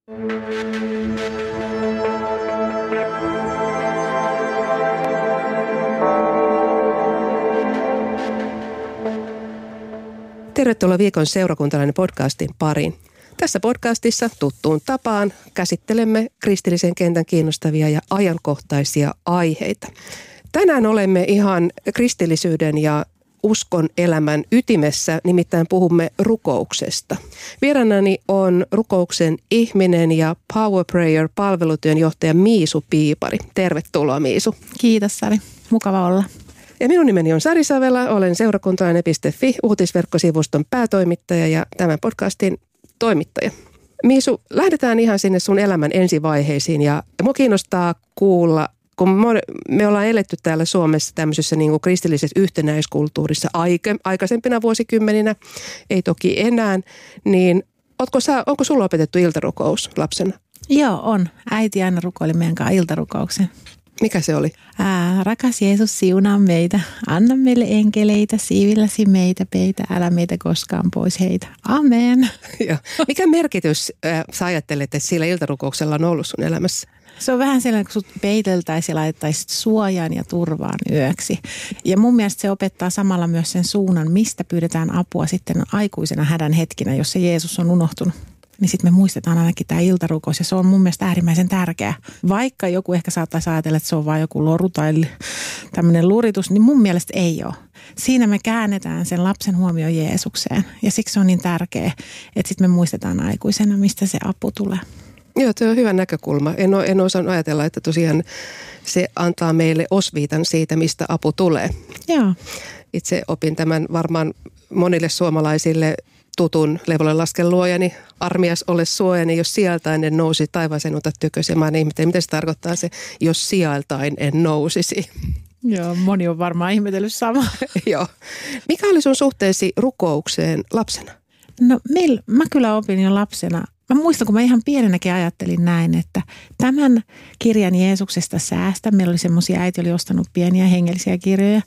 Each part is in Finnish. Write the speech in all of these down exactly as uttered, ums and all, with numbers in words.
Tervetuloa viikon seurakuntalainen podcastin pariin. Tässä podcastissa tuttuun tapaan käsittelemme kristillisen kentän kiinnostavia ja ajankohtaisia aiheita. Tänään olemme ihan kristillisyyden ja uskon elämän ytimessä, nimittäin puhumme rukouksesta. Vieraanani on rukouksen ihminen ja Power Prayer-palvelutyön johtaja Miisu Piipari. Tervetuloa, Miisu. Kiitos, Sari. Mukava olla. Ja minun nimeni on Sari Savela, olen seurakuntalainen piste fi uutisverkkosivuston päätoimittaja ja tämän podcastin toimittaja. Miisu, lähdetään ihan sinne sun elämän ensivaiheisiin ja mua kiinnostaa kuulla, kun me ollaan eletty täällä Suomessa tämmöisessä niin kuin kristillisessä yhtenäiskulttuurissa aike, aikaisempina vuosikymmeninä, ei toki enää, niin ootko sä, onko sulla opetettu iltarukous lapsena? Joo, on. Äiti aina rukoili meidän kanssa iltarukouksen. Mikä se oli? Ää, rakas Jeesus, siunaa meitä. Anna meille enkeleitä, siivilläsi meitä peitä, älä meitä koskaan pois heitä. Amen. Ja mikä merkitys äh, sä ajattelet, että sillä iltarukouksella on ollut sun elämässä? Se on vähän sellainen, kun sut peiteltäisiin ja laittaisiin suojaan ja turvaan yöksi. Ja mun mielestä se opettaa samalla myös sen suunnan, mistä pyydetään apua sitten aikuisena hädän hetkinä, jos se Jeesus on unohtunut. Niin sitten me muistetaan ainakin tämä iltarukous ja se on mun mielestä äärimmäisen tärkeä. Vaikka joku ehkä saattaisi ajatella, että se on vain joku loru tai tämmöinen luritus, niin mun mielestä ei ole. Siinä me käännetään sen lapsen huomio Jeesukseen ja siksi se on niin tärkeä, että sitten me muistetaan aikuisena, mistä se apu tulee. Joo, se on hyvä näkökulma. En ole, en osannut ajatella, että tosiaan se antaa meille osviitan siitä, mistä apu tulee. Joo. Itse opin tämän varmaan monille suomalaisille tutun Leivolle lasken luojani, armias ole suojani, jos sieltäin en nousi, taivaaseen ota tykösi. Mä ihmettelin, mitä se tarkoittaa se, jos sieltäin en nousisi. Joo, moni on varmaan ihmetellyt sama. Joo. Mikä oli sun suhteesi rukoukseen lapsena? No meil, mä kyllä opin jo lapsena. Mä muistan, kun mä ihan pienenäkin ajattelin näin, että tämän kirjan Jeesuksesta säästä. Meillä oli semmoisia, äiti oli ostanut pieniä hengellisiä kirjoja.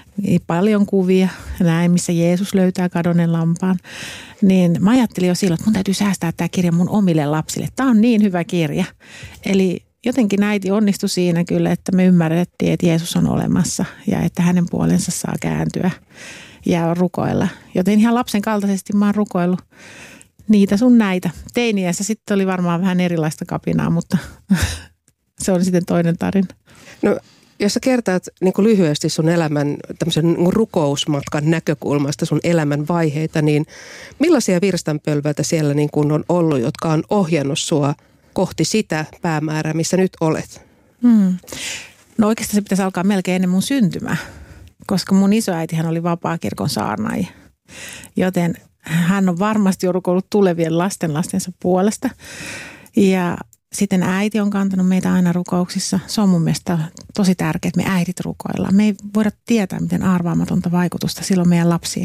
Paljon kuvia, näin, missä Jeesus löytää kadonneen lampaan. Niin mä ajattelin jo silloin, että mun täytyy säästää tämä kirja mun omille lapsille. Tämä on niin hyvä kirja. Eli jotenkin äiti onnistui siinä kyllä, että me ymmärrettiin, että Jeesus on olemassa ja että hänen puolensa saa kääntyä ja rukoilla. Joten ihan lapsen kaltaisesti mä oon rukoillut niitä sun näitä. Teiniässä sitten oli varmaan vähän erilaista kapinaa, mutta se on sitten toinen tarina. No, jos sä kertaat niin kuin lyhyesti sun elämän tämmöisen rukousmatkan näkökulmasta, sun elämän vaiheita, niin millaisia virstanpölväitä siellä niin kuin on ollut, jotka on ohjannut sua kohti sitä päämäärää, missä nyt olet? Hmm. No oikeastaan se pitäisi alkaa melkein ennen mun syntymää, koska mun isoäitihän oli vapaakirkon saarnaaja, joten hän on varmasti jo rukoillut tulevien lasten lastensa puolesta ja sitten äiti on kantanut meitä aina rukouksissa. Se on mun mielestä tosi tärkeää, että me äidit rukoillaan. Me ei voida tietää, miten arvaamatonta vaikutusta silloin meidän lapsiin.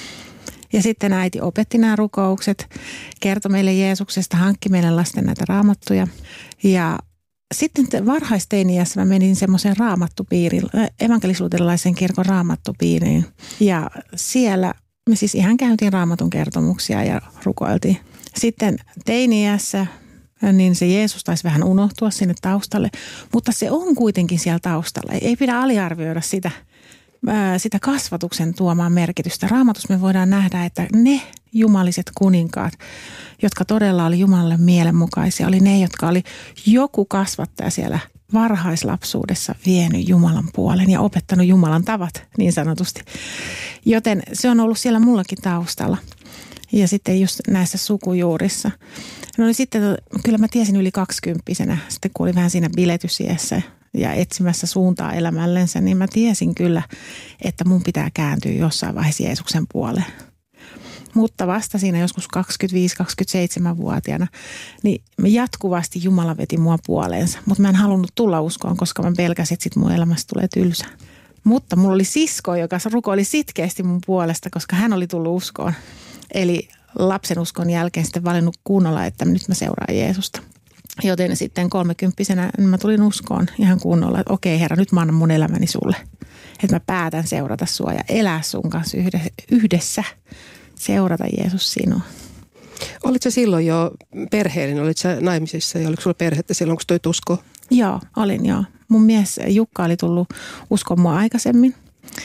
Ja sitten äiti opetti nämä rukoukset, kertoi meille Jeesuksesta, hankki meille lasten näitä raamattuja. Ja sitten varhaisteiniässä mä menin semmoiseen raamattupiiriin, evankelis-luterilaisen kirkon raamattupiiriin. Ja siellä me siis ihan käytiin raamatun kertomuksia ja rukoiltiin. Sitten teiniässä niin se Jeesus taisi vähän unohtua sinne taustalle, mutta se on kuitenkin siellä taustalla. Ei pidä aliarvioida sitä, sitä kasvatuksen tuomaan merkitystä. Raamatussa me voidaan nähdä, että ne jumaliset kuninkaat, jotka todella oli Jumalalle mielenmukaisia, oli ne, jotka oli joku kasvattaja siellä varhaislapsuudessa vienyt Jumalan puolen ja opettanut Jumalan tavat niin sanotusti. Joten se on ollut siellä mullakin taustalla ja sitten just näissä sukujuurissa. No niin sitten, kyllä mä tiesin yli kaksikymppisenä, sitten kun oli vähän siinä biletysiässä ja etsimässä suuntaa elämällensä, niin mä tiesin kyllä, että mun pitää kääntyä jossain vaiheessa Jeesuksen puoleen. Mutta vasta siinä joskus kaksikymmentäviisi kaksikymmentäseitsemän-vuotiaana, niin jatkuvasti Jumala veti mua puoleensa. Mutta mä en halunnut tulla uskoon, koska mä pelkäsin, että sit mun elämästä tulee tylsä. Mutta mulla oli sisko, joka rukoili sitkeästi mun puolesta, koska hän oli tullut uskoon. Eli lapsen uskon jälkeen sitten valinnut kunnolla, että nyt mä seuraan Jeesusta. Joten sitten kolmekymppisenä mä tulin uskoon ihan kunnolla, että okei Herra, nyt mä annan mun elämäni sulle. Että mä päätän seurata sua ja elää sun kanssa yhdessä, seurata Jeesus sinua. Olitko silloin jo perheellinen? Olitko sä naimisissa ja oliko sulla perhettä silloin, kun toi usko? Joo, olin joo. Mun mies Jukka oli tullut uskoon mua aikaisemmin.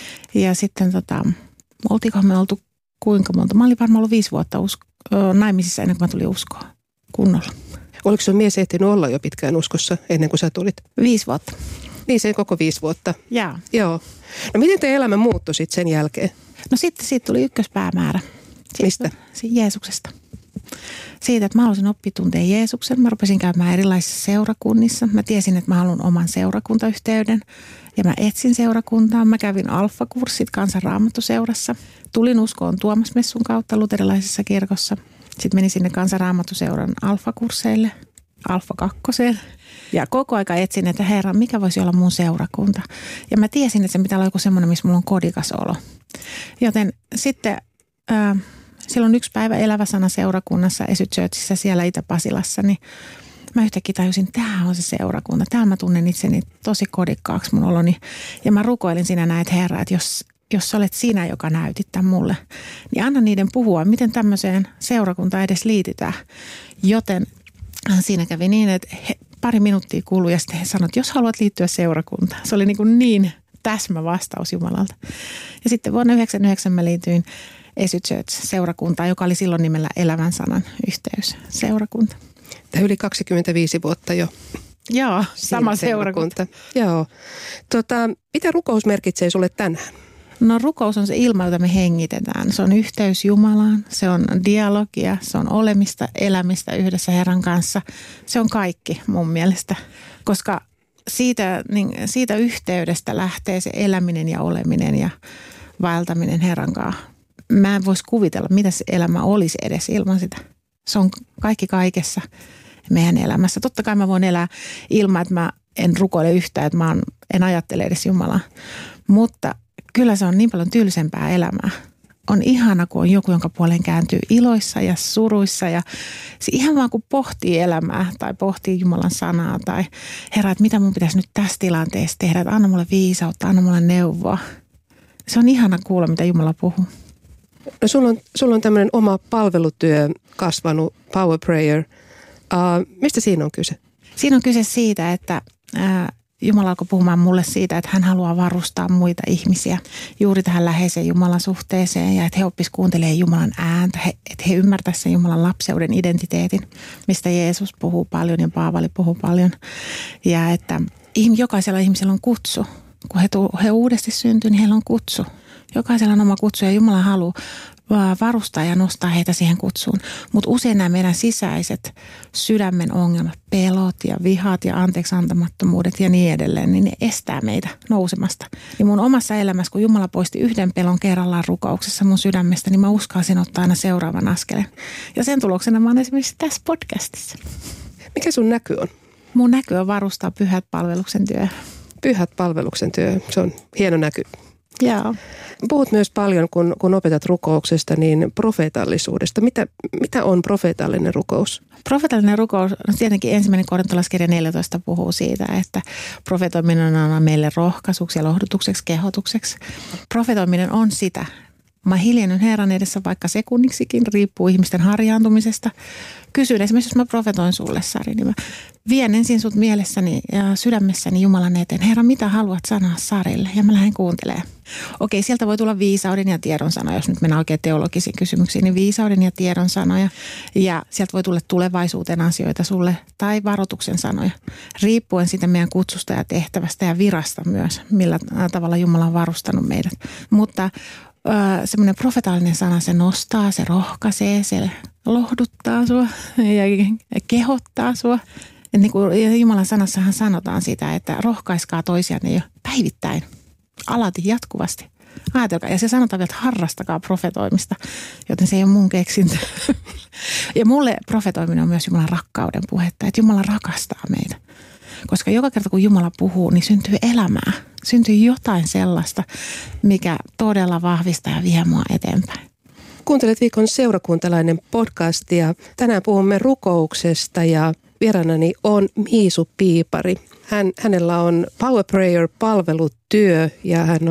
Ja sitten tota, oltiinkohan me oltu kuinka monta? Mä olin varmaan ollut viisi vuotta usko, naimisissa ennen kuin mä tulin uskoon kunnolla. Oliko sun mies ehtinyt olla jo pitkään uskossa ennen kuin sä tulit? Viisi vuotta. Niin se koko viisi vuotta. Jaa. Joo. No miten teidän elämä muuttui sitten sen jälkeen? No sitten siitä tuli ykköspäämäärä. Siitä, Mistä? Siitä Jeesuksesta. Siitä, että mä halusin oppia tunteen Jeesuksen. Mä rupesin käymään erilaisissa seurakunnissa. Mä tiesin, että mä haluan oman seurakuntayhteyden. Ja mä etsin seurakuntaa. Mä kävin alfakurssit Kansanraamattuseurassa. Tulin uskoon Tuomasmessun kautta luterilaisessa kirkossa. Sitten menin sinne Kansanraamattuseuran alfakursseille, alfa kakkoseen. Ja koko aika etsin, että herra, mikä voisi olla mun seurakunta. Ja mä tiesin, että se pitää olla joku semmoinen, missä mulla on kodikas olo. Joten sitten äh, silloin yksi päivä Elävä Sana seurakunnassa Esy Churchissa siellä Itä-Pasilassa, niin mä yhtäkkiä tajusin, että tämä on se seurakunta. Täällä mä tunnen itseni tosi kodikkaaksi mun oloni. Ja mä rukoilin siinä näin, että herra, että jos, jos sä olet sinä, joka näytit tämän mulle, niin anna niiden puhua, miten tämmöiseen seurakuntaan edes liitytään. Joten siinä kävi niin, että he, pari minuuttia kului ja sitten he sanoivat, että jos haluat liittyä seurakuntaan. Se oli niin, kuin niin täsmä vastaus Jumalalta. Ja sitten vuonna yhdeksänkymmentäyhdeksän mä liityin Esy Church-seurakuntaan, joka oli silloin nimellä Elävän Sanan yhteysseurakunta. Tämä yli kaksikymmentäviisi vuotta jo. Joo, sama seurakunta. seurakunta. Joo. Tota, mitä rukous merkitsee sulle tänään? No rukous on se ilma, jota me hengitetään. Se on yhteys Jumalaan, se on dialogia, se on olemista, elämistä yhdessä Herran kanssa. Se on kaikki mun mielestä, koska siitä, niin siitä yhteydestä lähtee se eläminen ja oleminen ja vaeltaminen Herran kanssa. Mä en voisi kuvitella, mitä se elämä olisi edes ilman sitä. Se on kaikki kaikessa meidän elämässä. Totta kai mä voin elää ilman, että mä en rukoile yhtään, että mä on, en ajattele edes Jumalaa, mutta kyllä se on niin paljon tylsempää elämää. On ihana, kun on joku, jonka puoleen kääntyy iloissa ja suruissa ja se ihan vaan kun pohtii elämää tai pohtii Jumalan sanaa tai herra, että mitä mun pitäisi nyt tässä tilanteessa tehdä, että anna mulle viisautta, anna mulle neuvoa. Se on ihana kuulla, mitä Jumala puhuu. No sulla on, sulla on tämmöinen oma palvelutyö kasvanut, Power Prayer. Uh, mistä siinä on kyse? Siinä on kyse siitä, että ää, Jumala alkoi puhumaan mulle siitä, että hän haluaa varustaa muita ihmisiä juuri tähän läheiseen Jumalan suhteeseen ja että he oppisivat kuuntelemaan Jumalan ääntä, he, että he ymmärtäisivät sen Jumalan lapseuden identiteetin, mistä Jeesus puhuu paljon ja Paavali puhuu paljon. Ja että jokaisella ihmisellä on kutsu. Kun he, tuu, he uudesti syntyy, niin heillä on kutsu. Jokaisella on oma kutsu ja Jumala haluaa varustaa ja nostaa heitä siihen kutsuun. Mutta usein nämä meidän sisäiset sydämen ongelmat, pelot ja vihat ja anteeksiantamattomuudet ja niin edelleen, niin ne estää meitä nousemasta. Ja mun omassa elämässä, kun Jumala poisti yhden pelon kerrallaan rukouksessa mun sydämestä, niin mä uskalsin ottaa aina seuraavan askeleen. Ja sen tuloksena mä oon esimerkiksi tässä podcastissa. Mikä sun näky on? Mun näky on varustaa pyhät palveluksen työ. Pyhät palveluksen työ, se on hieno näky. Joo. Puhut myös paljon, kun, kun opetat rukouksesta, niin profeetallisuudesta. Mitä, mitä on profeetallinen rukous? Profeetallinen rukous, no tietenkin ensimmäinen korintolaiskirja neljätoista puhuu siitä, että profetoiminen on meille rohkaisuksi ja lohdutukseksi, kehotukseksi. Profetoiminen on sitä. Mä hiljennyn Herran edessä vaikka sekunniksikin, riippuu ihmisten harjaantumisesta. Kysyn esimerkiksi, jos mä profetoin sulle, Sari, niin mä vien ensin sut mielessäni ja sydämessäni Jumalan eteen. Herra, mitä haluat sanoa Sarille? Ja mä lähden kuuntelemaan. Okei, sieltä voi tulla viisauden ja tiedon sanoja, jos nyt mennään oikein teologisiin kysymyksiin, niin viisauden ja tiedon sanoja. Ja sieltä voi tulla tulevaisuuteen asioita sulle tai varoituksen sanoja, riippuen siitä meidän kutsusta ja tehtävästä ja virasta myös, millä tavalla Jumala on varustanut meidät. Mutta semmoinen profetaalinen sana, se nostaa, se rohkaisee, se lohduttaa sua ja kehottaa sua. Et niin kuin Jumalan sanassahan sanotaan sitä, että rohkaiskaa toisianne jo päivittäin, alati, jatkuvasti. Ajatelkaa, ja se sanotaan vielä, että harrastakaa profetoimista, joten se ei ole mun keksintö. Ja mulle profetoiminen on myös Jumalan rakkauden puhetta, että Jumala rakastaa meitä. Koska joka kerta kun Jumala puhuu, niin syntyy elämää. Syntyy jotain sellaista, mikä todella vahvistaa ja vie mua eteenpäin. Kuuntelet Viikon seurakuntalainen podcast ja tänään puhumme rukouksesta ja vieraanani on Miisu Piipari. Hän, hänellä on Power Prayer -palvelutyö ja hän on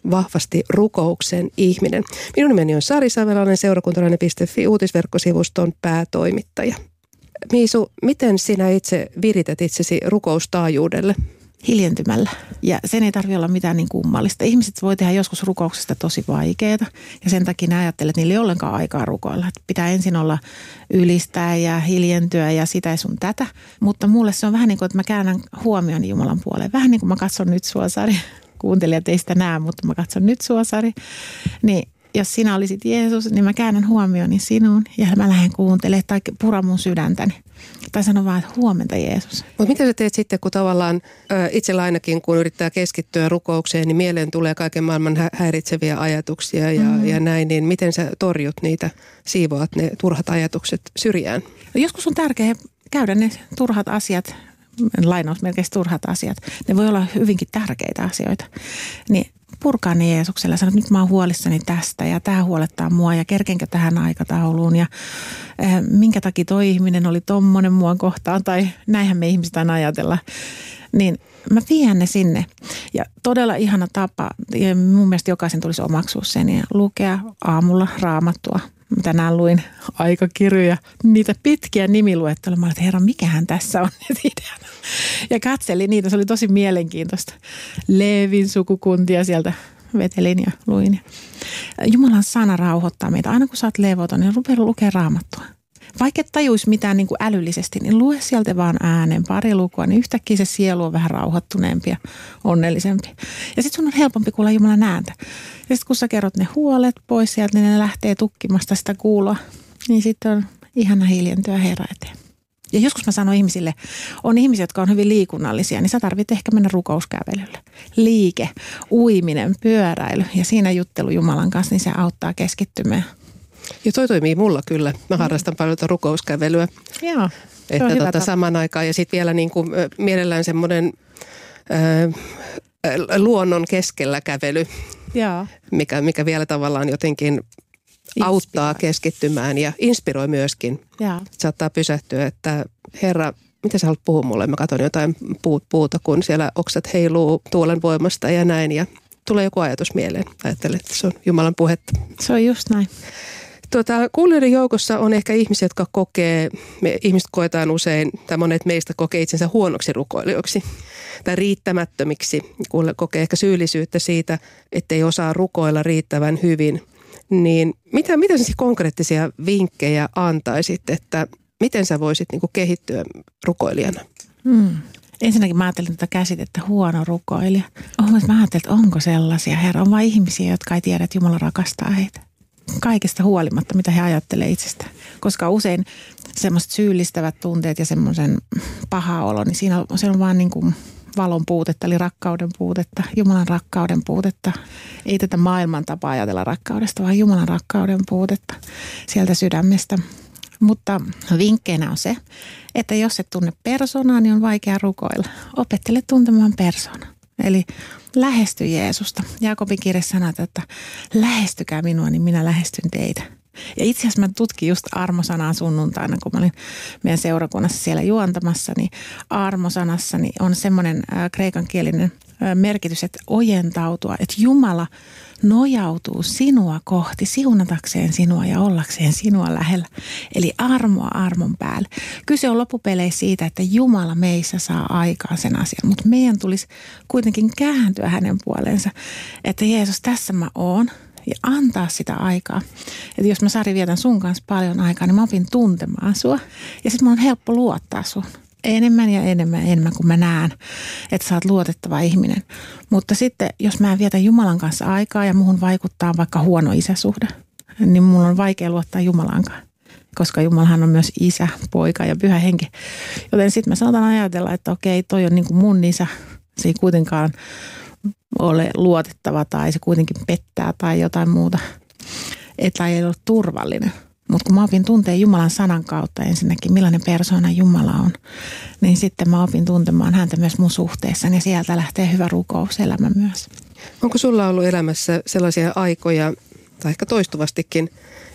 vahvasti rukouksen ihminen. Minun nimeni on Sari Savelainen, seurakuntalainen piste fi uutisverkkosivuston päätoimittaja. Miisu, miten sinä itse virität itsesi rukoustaajuudelle? Hiljentymällä. Ja sen ei tarvitse olla mitään niin kummallista. Ihmiset voi tehdä joskus rukouksesta tosi vaikeaa ja sen takia ne ajattelee, että niillä ei ollenkaan aikaa rukoilla. Että pitää ensin olla ylistää ja hiljentyä ja sitä ja sun tätä. Mutta mulle se on vähän niin kuin, että mä käännän huomioni Jumalan puoleen. Vähän niin kuin mä katson nyt sua, Sari. Kuuntelijat ei sitä näe, mutta mä katson nyt sua, Sari. Niin jos sinä olisit Jeesus, niin mä käännän huomioni sinuun ja mä lähden kuuntelemaan tai pura mun sydäntäni. Tai sanon vaan, että huomenta Jeesus. Mutta mitä sä teet sitten, kun tavallaan ö, itsellä ainakin, kun yrittää keskittyä rukoukseen, niin mieleen tulee kaiken maailman hä- häiritseviä ajatuksia ja, mm. ja näin, niin miten sä torjut niitä, siivoat ne turhat ajatukset syrjään? No joskus on tärkeää käydä ne turhat asiat, lainausmerkeissä turhat asiat. Ne voi olla hyvinkin tärkeitä asioita. Niin purkaa ne Jeesukselle ja sanoo, että nyt mä oon huolissani tästä ja tämä huolettaa mua ja kerkenkö tähän aikatauluun ja äh, minkä takia toi ihminen oli tommonen mua kohtaan tai näinhän me ihmiset aina ajatella. Niin mä vien ne sinne ja todella ihana tapa, ja mun mielestä jokaisen tulisi omaksua sen ja lukea aamulla Raamattua. Tänään luin aikakirjoja, niitä pitkiä nimiluetteluja. Mä olin, että herra, mikähän tässä on ideana. Ja katselin niitä, se oli tosi mielenkiintoista. Leevin sukukuntia sieltä vetelin ja luin. Jumalan sana rauhoittaa meitä. Aina kun sä oot levoton, niin rupea lukemaan Raamattua. Vaikka et tajuisi mitään niin kuin älyllisesti, niin lue sieltä vaan äänen pari lukua, niin yhtäkkiä se sielu on vähän rauhoittuneempi ja onnellisempi. Ja sitten sun on helpompi kuulla Jumalan ääntä. Ja sitten kun sä kerrot ne huolet pois sieltä, niin ne lähtee tukkimasta sitä kuuloa. Niin sitten on ihana hiljentyä Herra eteen. Ja joskus mä sanon ihmisille, on ihmisiä, jotka on hyvin liikunnallisia, niin sä tarvit ehkä mennä rukouskävelylle. Liike, uiminen, pyöräily ja siinä juttelu Jumalan kanssa, niin se auttaa keskittymään. Ja toi toimii mulla kyllä. Mä harrastan mm. paljon rukouskävelyä. Joo, se että tota, saman aikaan ja sitten vielä niin kuin, mielellään semmoinen äh, luonnon keskellä kävely, Joo. Mikä, mikä vielä tavallaan jotenkin inspiroi. Auttaa keskittymään ja inspiroi myöskin. Joo. Saattaa pysähtyä, että Herra, mitä sä haluat puhua mulle? Mä katson jotain puut, puuta, kun siellä oksat heiluu tuulen voimasta ja näin ja tulee joku ajatus mieleen. Ajattelen, että se on Jumalan puhetta. Se on just näin. Tuota, kuulijoiden joukossa on ehkä ihmisiä, jotka kokee, me ihmiset koetaan usein, tai monet meistä kokee itsensä huonoksi rukoilijoiksi tai riittämättömiksi. Kokee ehkä syyllisyyttä siitä, ettei osaa rukoilla riittävän hyvin. Niin mitä, mitä siis konkreettisia vinkkejä antaisit, että miten sä voisit niin kuin kehittyä rukoilijana? Hmm. Ensinnäkin mä ajattelin tätä käsitettä huono rukoilija. Oh, mä ajattelin, että onko sellaisia, Herra, on vain ihmisiä, jotka ei tiedä, että Jumala rakastaa heitä. Kaikesta huolimatta, mitä he ajattelee itsestään. Koska usein semmoiset syyllistävät tunteet ja semmoisen paha olo, niin siinä on, se on vaan niin kuin valon puutetta, eli rakkauden puutetta, Jumalan rakkauden puutetta. Ei tätä maailman tapaa ajatella rakkaudesta, vaan Jumalan rakkauden puutetta sieltä sydämestä. Mutta vinkkeinä on se, että jos et tunne persoonaa, niin on vaikea rukoilla. Opettele tuntemaan persoonaa. Eli lähesty Jeesusta. Jaakobin kirja sanoo, että lähestykää minua, niin minä lähestyn teitä. Ja itse asiassa mä tutkin just armosanaa sunnuntaina, kun mä olin meidän seurakunnassa siellä juontamassa, niin armosanassa niin on semmoinen kreikankielinen merkitys, että ojentautua, että Jumala nojautuu sinua kohti, siunatakseen sinua ja ollakseen sinua lähellä. Eli armoa armon päälle. Kyse on loppupeleissä siitä, että Jumala meissä saa aikaan sen asian, mutta meidän tulisi kuitenkin kääntyä hänen puoleensa, että Jeesus, tässä mä oon. Ja antaa sitä aikaa. Että jos mä Sari vietän sun kanssa paljon aikaa, niin mä opin tuntemaan sua. Ja sitten mun on helppo luottaa sun. Enemmän ja enemmän ja enemmän, kun mä näen, että sä oot luotettava ihminen. Mutta sitten, jos mä vietän Jumalan kanssa aikaa ja muhun vaikuttaa vaikka huono isäsuhde, niin mun on vaikea luottaa Jumalankaan. Koska Jumalahan on myös isä, poika ja pyhä henki. Joten sitten mä saatan ajatella, että okei, toi on niin kuin mun isä. Se ei kuitenkaan ole luotettava tai se kuitenkin pettää tai jotain muuta. Tai ei ole turvallinen. Mutta kun mä opin tuntea Jumalan sanan kautta ensinnäkin, millainen persoona Jumala on, niin sitten mä opin tuntemaan häntä myös mun suhteessani ja sieltä lähtee hyvä rukouselämä myös. Onko sulla ollut elämässä sellaisia aikoja, tai ehkä toistuvastikin,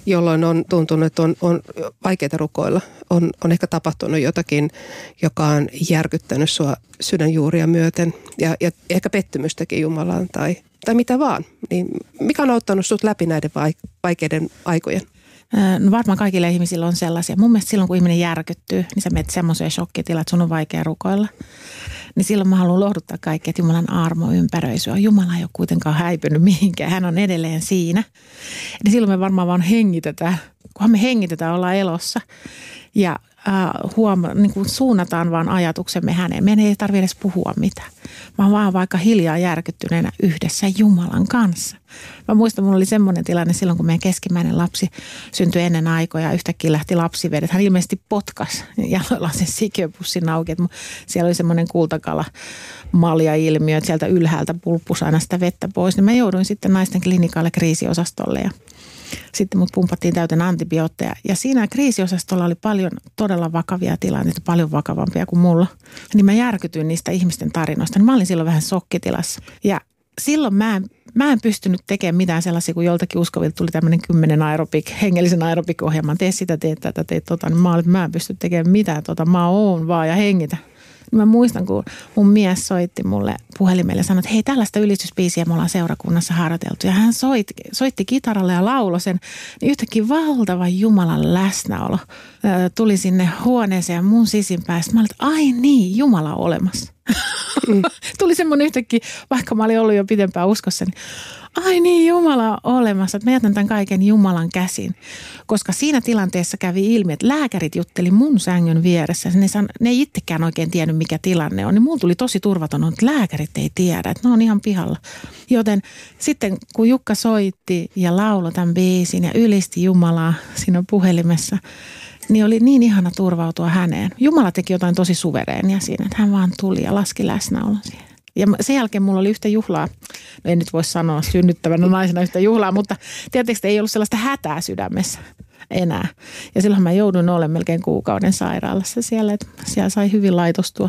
jolloin on tuntunut, että on, on vaikeaa rukoilla. On, on ehkä tapahtunut jotakin, joka on järkyttänyt sua sydänjuuria myöten ja, ja ehkä pettymystäkin Jumalaan tai, tai mitä vaan. Niin mikä on auttanut sut läpi näiden vaikeiden aikojen? No varmaan kaikilla ihmisillä on sellaisia. Mun mielestä silloin, kun ihminen järkyttyy, niin sä menet semmoiseen shokkitilaan, että sun on vaikea rukoilla. Niin silloin mä haluan lohduttaa kaikki, että Jumalan armo ympäröi sua. Jumala ei ole kuitenkaan häipynyt mihinkään, hän on edelleen siinä. Niin silloin me varmaan vaan hengitetään, kunhan me hengitetään, ollaan elossa ja äh, huoma, niin kuin suunnataan vaan ajatuksemme häneen. Meidän ei tarvitse edes puhua mitään, vaan vaan vaikka hiljaa järkyttyneenä yhdessä Jumalan kanssa. Mä muistan, mulla oli semmoinen tilanne silloin, kun meidän keskimmäinen lapsi syntyi ennen aikoja. Yhtäkkiä lähti lapsivedet. Hän ilmeisesti potkas jaloillaan sen sikiöpussin auki. Että siellä oli semmoinen kultakala malja-ilmiö, että sieltä ylhäältä pulppusi aina sitä vettä pois. Niin mä jouduin sitten naisten klinikalle kriisiosastolle ja sitten mut pumpattiin täyteen antibiootteja. Ja siinä kriisiosastolla oli paljon todella vakavia tilanteita, paljon vakavampia kuin mulla. Niin mä järkytyin niistä ihmisten tarinoista. Niin mä olin silloin vähän shokkitilassa. Ja silloin mä en, mä en pystynyt tekemään mitään sellaisia, kun joltakin uskovilta tuli tämmöinen kymmenen aerobik, hengellisen aerobik-ohjelman. Tee sitä, tee tätä, tee tota. Niin mä olin, että mä en pysty tekemään mitään tota. Mä oon vaan ja hengitä. Mä muistan, kun mun mies soitti mulle puhelimelle ja sanoi, että hei, tällaista ylistysbiisiä me ollaan seurakunnassa harjoiteltu. Ja hän soitti, soitti kitaralle ja lauloi sen. Niin yhtäkkiä valtava Jumalan läsnäolo ää, tuli sinne huoneeseen ja mun sisimpään. Mä olin, että ai niin, Jumala on olemassa. Mm. Tuli semmoinen yhtäkkiä, vaikka mä olin ollut jo pitempään uskossa, niin ai niin, Jumala on olemassa, että mä jätän tämän kaiken Jumalan käsiin. Koska siinä tilanteessa kävi ilmi, että lääkärit jutteli mun sängyn vieressä. Ne, san, ne ei itsekään oikein tiennyt, mikä tilanne on. Niin mulla tuli tosi turvaton, että lääkärit ei tiedä, että ne on ihan pihalla. Joten sitten kun Jukka soitti ja lauloi tämän biisin ja ylisti Jumalaa siinä puhelimessa, niin oli niin ihana turvautua häneen. Jumala teki jotain tosi suvereenia siinä, että hän vaan tuli ja laski läsnäolon siihen. Ja sen jälkeen mulla oli yhtä juhlaa, no en nyt voi sanoa synnyttävänä naisena yhtä juhlaa, mutta tietysti ei ollut sellaista hätää sydämessä enää. Ja silloin mä joudun olemaan melkein kuukauden sairaalassa siellä, että siellä sai hyvin laitostua.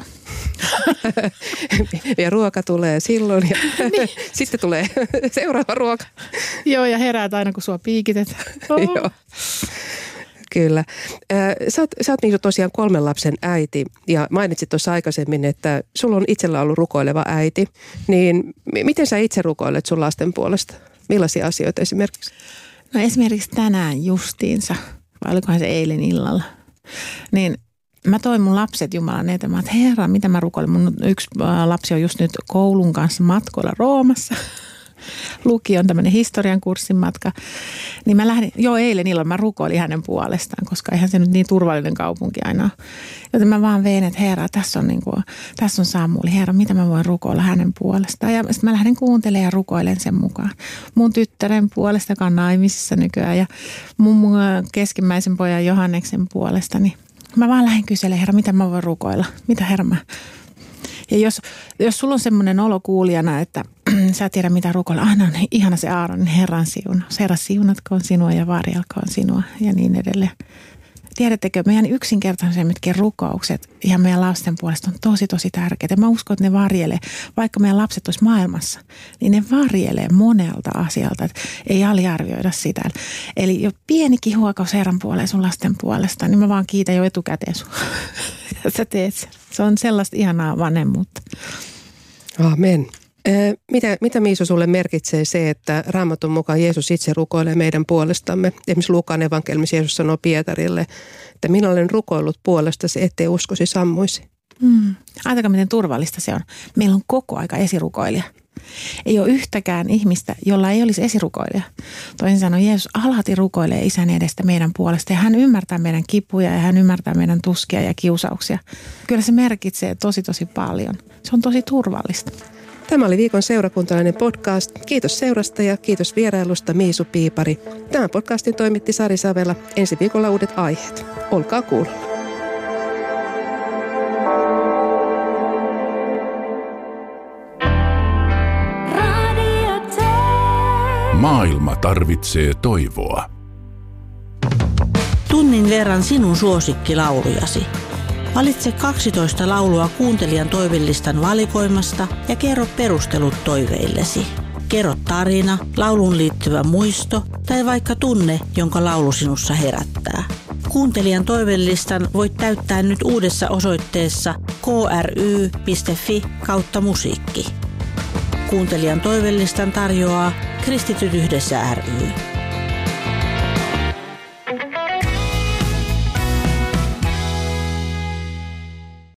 Ja ruoka tulee silloin ja niin. Sitten tulee seuraava ruoka. Joo, ja heräät aina kun sua piikitetään. Oh. Joo. Kyllä. Sä oot, sä oot niin tosiaan kolmen lapsen äiti ja mainitsit tuossa aikaisemmin, että sulla on itsellä ollut rukoileva äiti. Niin miten sä itse rukoilet sun lasten puolesta? Millaisia asioita esimerkiksi? No esimerkiksi tänään justiinsa, vai olikohan se eilen illalla, niin mä toin mun lapset Jumalan eteen. Mä oon, että Herra, mitä mä rukoilen? Mun yksi lapsi on just nyt koulun kanssa matkoilla Roomassa. Luki on tämmöinen historian kurssin matka. Niin mä lähdin, joo eilen illalla mä rukoilin hänen puolestaan, koska eihän se nyt niin turvallinen kaupunki aina ole. Joten mä vaan vein, että Herra, tässä on, niin kuin, tässä on Samuli. Herra, mitä mä voin rukoilla hänen puolestaan. Ja sitten mä lähden kuuntelemaan ja rukoilen sen mukaan. Mun tyttären puolesta, joka on naimisissa nykyään, ja mun, mun keskimmäisen pojan Johanneksen puolesta. Niin mä vaan lähden kyselemään, Herra, mitä mä voin rukoilla. Mitä Herra mä... Ja jos, jos sulla on semmoinen olo kuulijana, että sä et tiedä mitä rukoilla, aina on ihana se Aaronin Herran siunaus. Herra siunatkoon sinua ja varjelkoon sinua ja niin edelleen. Tiedättekö, meidän yksinkertaisemmitkin rukoukset ihan meidän lasten puolesta on tosi tosi tärkeitä. Mä uskon, että ne varjelee, vaikka meidän lapset olisi maailmassa, niin ne varjelee monelta asialta, että ei aliarvioida sitä. Eli jo pienikin huokaus Herran puoleen sun lasten puolesta, niin mä vaan kiitän jo etukäteen sun. Sä teet sen. Se on sellaista ihanaa vanhemmuutta. Amen. Mitä, mitä Miiso sulle merkitsee se, että Raamatun mukaan Jeesus itse rukoilee meidän puolestamme? Esimerkiksi Luukaan evankeliumissa Jeesus sanoo Pietarille, että minä olen rukoillut puolestasi, ettei uskosi sammuisi. Mm. Ajatelkaa, miten turvallista se on. Meillä on koko aika esirukoilija. Ei ole yhtäkään ihmistä, jolla ei olisi esirukoilija. Toisin sanoen Jeesus alati rukoilee Isän edestä meidän puolesta ja hän ymmärtää meidän kipuja ja hän ymmärtää meidän tuskia ja kiusauksia. Kyllä se merkitsee tosi tosi paljon. Se on tosi turvallista. Tämä oli viikon seurakuntalainen podcast. Kiitos seurasta ja kiitos vierailusta Miisu Piipari. Tämän podcastin toimitti Sari Savela. Ensi viikolla uudet aiheet. Olkaa kuulolla. Maailma tarvitsee toivoa. Tunnin verran sinun suosikkilaulujasi. Valitse kaksitoista laulua kuuntelijan toivelistan valikoimasta ja kerro perustelut toiveillesi. Kerro tarina, laulun liittyvä muisto tai vaikka tunne, jonka laulu sinussa herättää. Kuuntelijan toivelistan voit täyttää nyt uudessa osoitteessa k r y piste f i kautta musiikki. Kuuntelijan toivelistan tarjoaa Kristityt yhdessä ry.